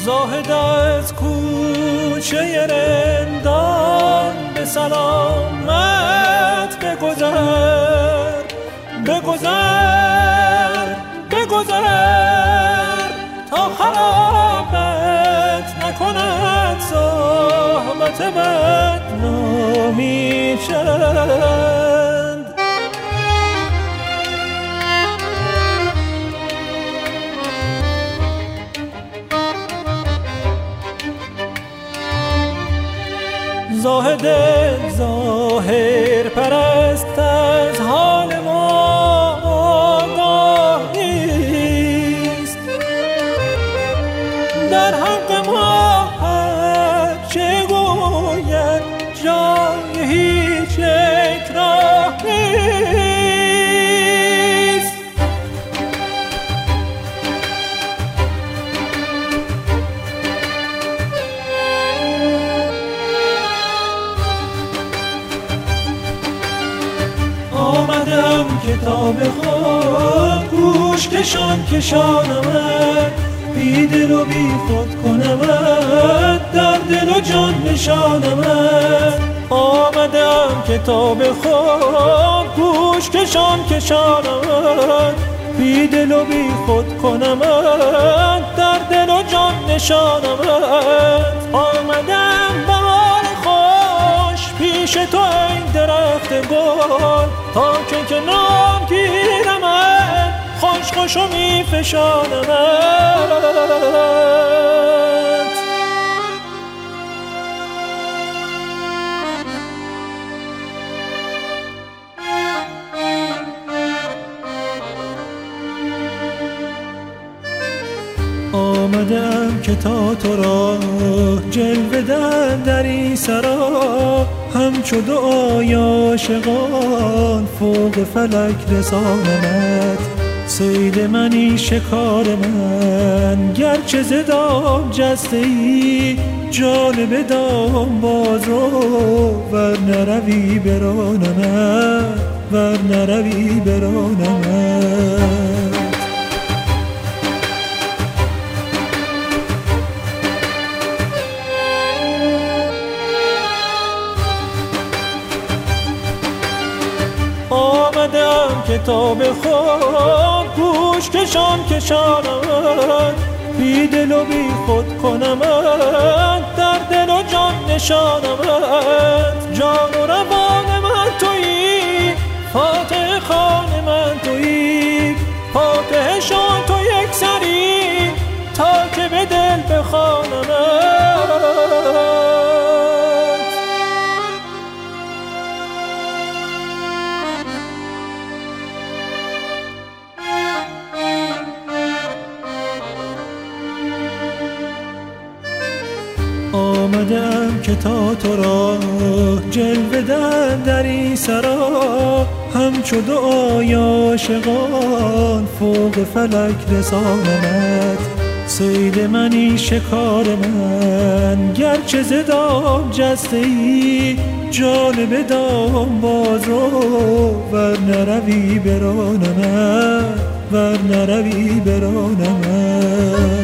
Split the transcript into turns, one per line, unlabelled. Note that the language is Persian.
زاهد از کوچه رندان به سلامت بگذر بگذر بگذر تا خرابت نکند صحبت بدنامی چند. زاهد ظاهر پرست از حال ما آگاهیست، در حق ما هر چه گوید جای هیچ اکراه نیست. آمدم کتاب خود گوش کشان کشانمت، بی دل و بی خود کنمت، در دل و جان نشانمت. آمدم کتاب خود گوش کشان کشانمت، بی دل و بی خود کنمت، در دل و جان نشانمت. آمدم بهار خوش پیش تو ای درخت گل، تا که کنار گیرمت خوش خوش و می فشانمت. آمدم که تا تو را جلوه دهم در این سرا، همچو دعای عاشقان فوق فلک رسانمت. صید منی شکار من گرچه ز دام جسته ای، جانب دام باز رو ور نروی برانمت، ور نروی برانمت. آمدم کتاب خود گوش کشان کشانمت، بی دل و بی خود کنمت، در دل و جان نشانمت. جان و روان من تویی، فاتح خان من تویی، فاتح شان تو یک سری، تا که به دل بخوانمت. آمدم که تا تو را جلوه دهم در این سرا، همچو دعای عاشقان فوق فلک رسانمت. صید منی شکار من گرچه ز دام جسته ای، جانب دام باز رو ور نروی برانمت، ور نروی برانمت.